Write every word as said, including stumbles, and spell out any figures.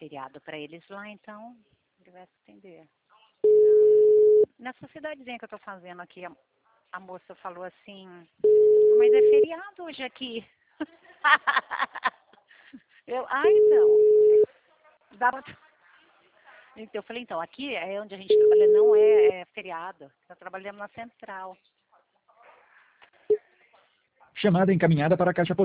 feriado para eles lá, então ele vai atender. Nessa cidadezinha que eu tô fazendo aqui, a, a moça falou assim, mas é feriado hoje aqui. eu, ah, então. Dá pra... Então, eu falei, então, aqui é onde a gente trabalha, não é, é feriado. Nós trabalhamos na central. Chamada encaminhada para a caixa postal.